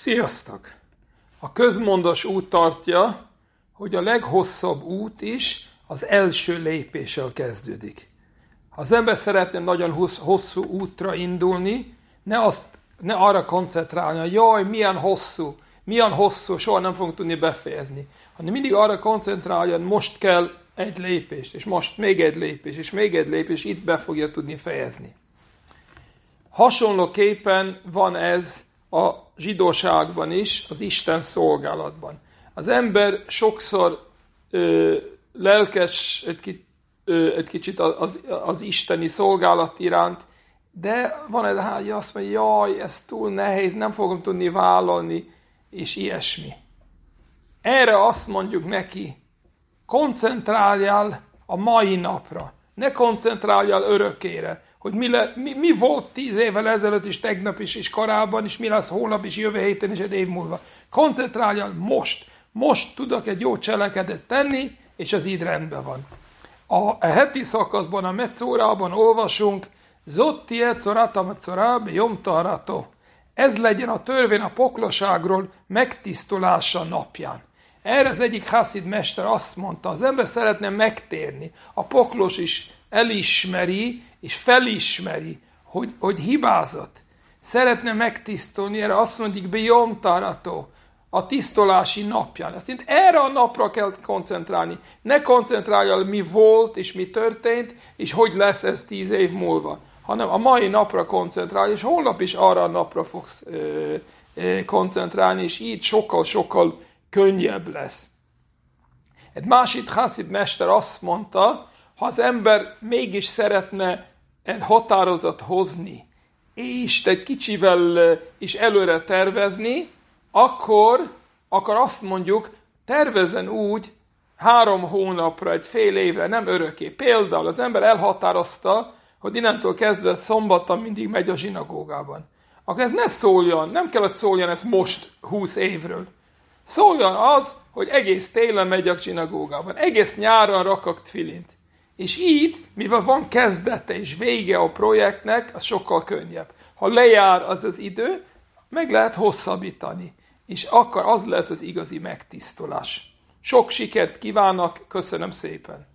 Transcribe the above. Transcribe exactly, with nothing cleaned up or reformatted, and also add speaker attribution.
Speaker 1: Sziasztok! A közmondas úgy tartja, hogy a leghosszabb út is az első lépéssel kezdődik. Ha az ember szeretne nagyon hosszú útra indulni, ne, azt, ne arra koncentrálni, hogy jaj, milyen hosszú, milyen hosszú, soha nem fogunk tudni befejezni. Hanem mindig arra koncentrálja, hogy most kell egy lépés, és most még egy lépés, és még egy lépés, itt be fogja tudni fejezni. Hasonlóképpen van ez a zsidóságban is, az Isten szolgálatban. Az ember sokszor ö, lelkes egy, ö, egy kicsit az, az isteni szolgálat iránt, de van egy hágya, azt mondja, jaj, ez túl nehéz, nem fogom tudni vállalni, és ilyesmi. Erre azt mondjuk neki, koncentráljál a mai napra, ne koncentráljál örökére, hogy mi, le, mi, mi volt tíz évvel ezelőtt is, tegnap is, és korábban is, mi lesz holnap is, jövő héten is, egy év múlva. Koncentráljál most. Most tudok egy jó cselekedet tenni, és az így rendben van. A, a heti szakaszban, a Metzórában olvasunk, Zotti etzoratam etzoráb jomtarato. Ez legyen a törvény a pokloságról megtisztulása napján. Erre az egyik haszid mester azt mondta, az ember szeretne megtérni. A poklos is elismeri, és felismeri, hogy, hogy hibázott. Szeretne megtisztulni, erre azt mondjuk, bejom tarato, a tisztulási napján. Azt mondja, erre a napra kell koncentrálni. Ne koncentrálj, mi volt, és mi történt, és hogy lesz ez tíz év múlva. Hanem a mai napra koncentrálj, és holnap is arra a napra fogsz ö, ö, koncentrálni, és így sokkal-sokkal könnyebb lesz. Egy másik haszid mester azt mondta, ha az ember mégis szeretne egy határozat hozni, és egy kicsivel is előre tervezni, akkor, akkor azt mondjuk, tervezzen úgy három hónapra, egy fél évre, nem örökké. Például az ember elhatározta, hogy innentől kezdve szombaton mindig megy a zsinagógában. Akkor ez ne szóljon, nem kell, hogy szóljon ez most húsz évről. Szóljon az, hogy egész télen megy a zsinagógában, egész nyáron rakok tfilint. És így, mivel van kezdete és vége a projektnek, az sokkal könnyebb. Ha lejár az az idő, meg lehet hosszabbítani. És akkor az lesz az igazi megtisztulás. Sok sikert kívánok, köszönöm szépen!